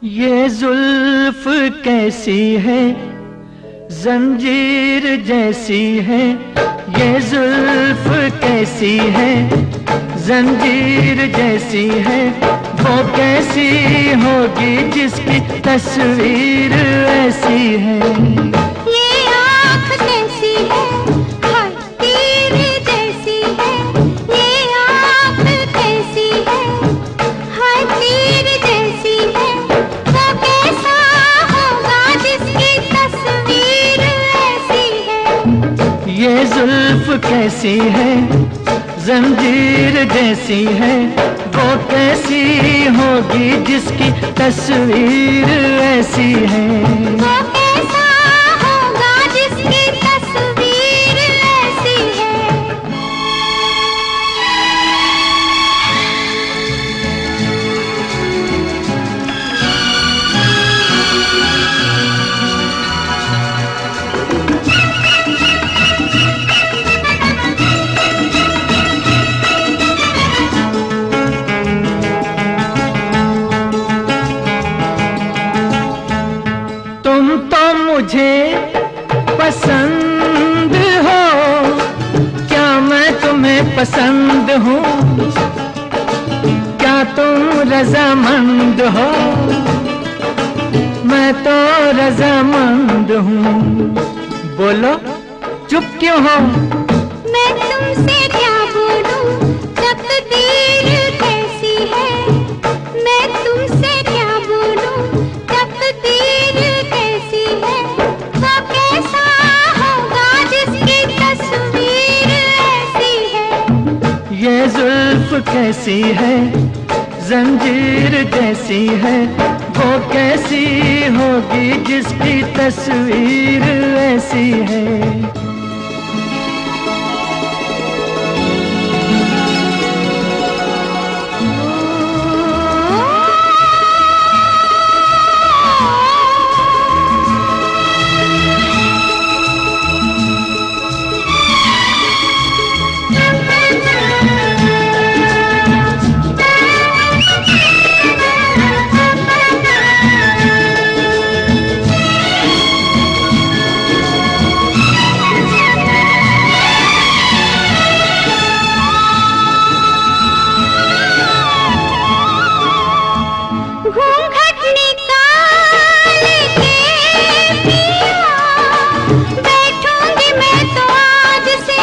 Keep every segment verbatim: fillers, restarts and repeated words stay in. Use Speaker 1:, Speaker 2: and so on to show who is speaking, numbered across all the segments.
Speaker 1: ये जुल्फ कैसी है, जंजीर जैसी है। ये जुल्फ कैसी है, जंजीर जैसी है। वो कैसी होगी जिसकी तस्वीर ऐसी है।
Speaker 2: ये आँख कैसी है, हाय तीर जैसी है। ये आँख कैसी है, हाय तीर जैसी है। वो कैसा होगा जिसकी तस्वीर ऐसी है।
Speaker 1: ये जुल्फ कैसी है, जंजीर जैसी है। वो कैसी होगी जिसकी तस्वीर ऐसी है।
Speaker 2: वो कैसा होगा जिसकी तस्वीर ऐसी है।
Speaker 1: तुम तो मुझे पसंद हो, क्या मैं तुम्हें पसंद हूँ? क्या तुम रजामंद हो? मैं तो रजामंद हूँ। बोलो चुप क्यों हो?
Speaker 2: मैं तुमसे क्या बोलूं, तकदीर कैसी है। मैं तुमसे क्या बोलूं, तकदीर कैसी है। वो कैसा होगा जिसकी तस्वीर ऐसी है।
Speaker 1: ये जुल्फ कैसी है, जंजीर जैसी है। वो कैसी होगी जिसकी तस्वीर ऐसी है।
Speaker 2: घूंघट निकाल के पिया, बैठूंगी मैं तो आज से।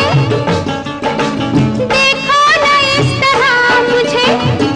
Speaker 2: देखो ना इस तरह मुझे,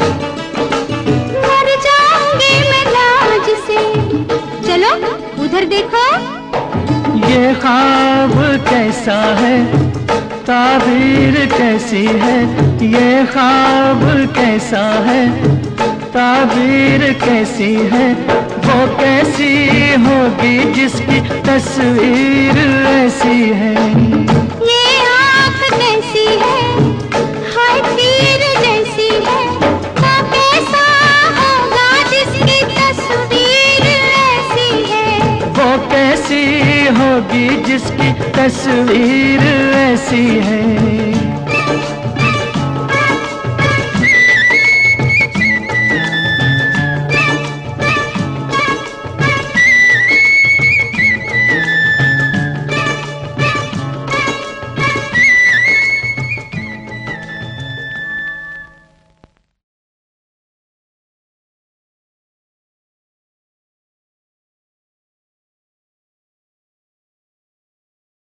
Speaker 2: मर जाऊंगी मैं लाज से। चलो उधर देखो।
Speaker 1: ये ख्वाब कैसा है, ताबीर कैसी है। ये ख्वाब कैसा है, ताबीर कैसी है। वो कैसी होगी जिसकी तस्वीर ऐसी है।
Speaker 2: ये आँख कैसी है, हाय तीर जैसी है। वो कैसा होगा जिसकी तस्वीर ऐसी है।
Speaker 1: वो कैसी होगी जिसकी तस्वीर ऐसी है।